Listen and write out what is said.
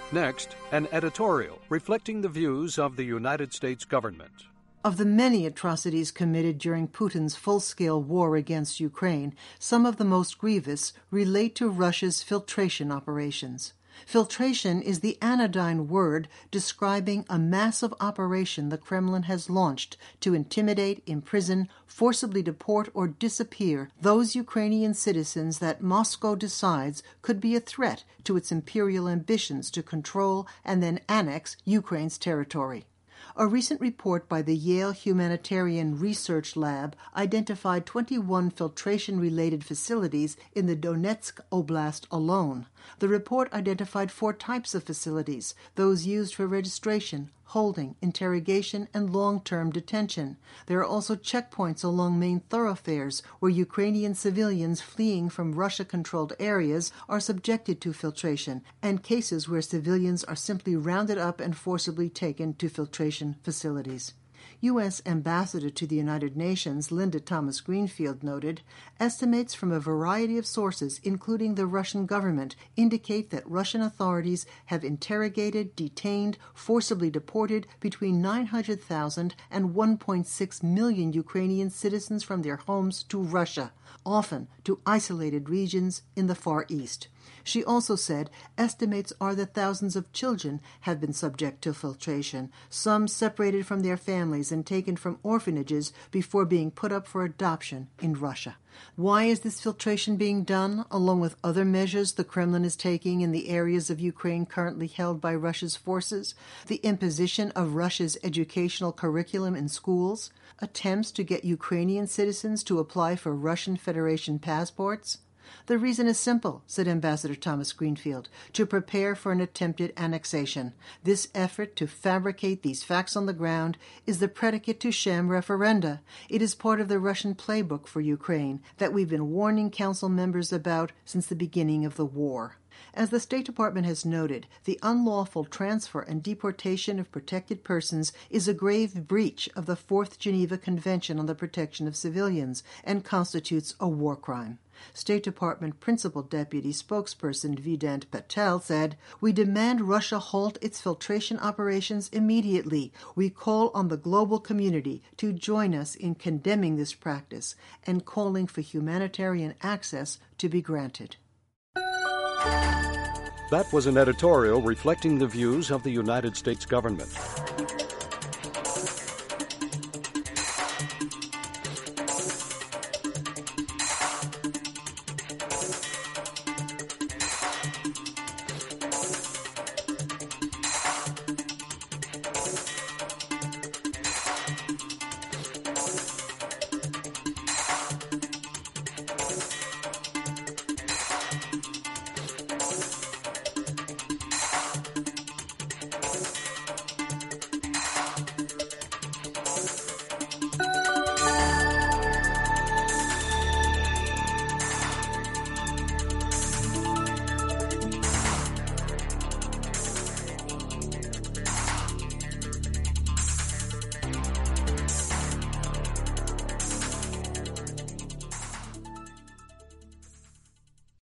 Next, an editorial reflecting the views of the United States government. Of the many atrocities committed during Putin's full-scale war against Ukraine, some of the most grievous relate to Russia's filtration operations. Filtration is the anodyne word describing a massive operation the Kremlin has launched to intimidate, imprison, forcibly deport, or disappear those Ukrainian citizens that Moscow decides could be a threat to its imperial ambitions to control and then annex Ukraine's territory. A recent report by the Yale Humanitarian Research Lab identified 21 filtration-related facilities in the Donetsk Oblast alone. The report identified 4 types of facilities, those used for registration, holding, interrogation, and long-term detention. There are also checkpoints along main thoroughfares where Ukrainian civilians fleeing from Russia-controlled areas are subjected to filtration, and cases where civilians are simply rounded up and forcibly taken to filtration facilities. U.S. Ambassador to the United Nations Linda Thomas-Greenfield noted, estimates from a variety of sources, including the Russian government, indicate that Russian authorities have interrogated, detained, forcibly deported between 900,000 and 1.6 million Ukrainian citizens from their homes to Russia, often to isolated regions in the Far East. She also said estimates are that thousands of children have been subject to filtration, some separated from their families and taken from orphanages before being put up for adoption in Russia. Why is this filtration being done, along with other measures the Kremlin is taking in the areas of Ukraine currently held by Russia's forces? The imposition of Russia's educational curriculum in schools? Attempts to get Ukrainian citizens to apply for Russian Federation passports? The reason is simple, said Ambassador Thomas-Greenfield, to prepare for an attempted annexation. This effort to fabricate these facts on the ground is the predicate to sham referenda. It is part of the Russian playbook for Ukraine that we've been warning Council members about since the beginning of the war. As the State Department has noted, the unlawful transfer and deportation of protected persons is a grave breach of the Fourth Geneva Convention on the Protection of Civilians and constitutes a war crime. State Department Principal Deputy Spokesperson Vedant Patel said, "We demand Russia halt its filtration operations immediately. We call on the global community to join us in condemning this practice and calling for humanitarian access to be granted." That was an editorial reflecting the views of the United States government.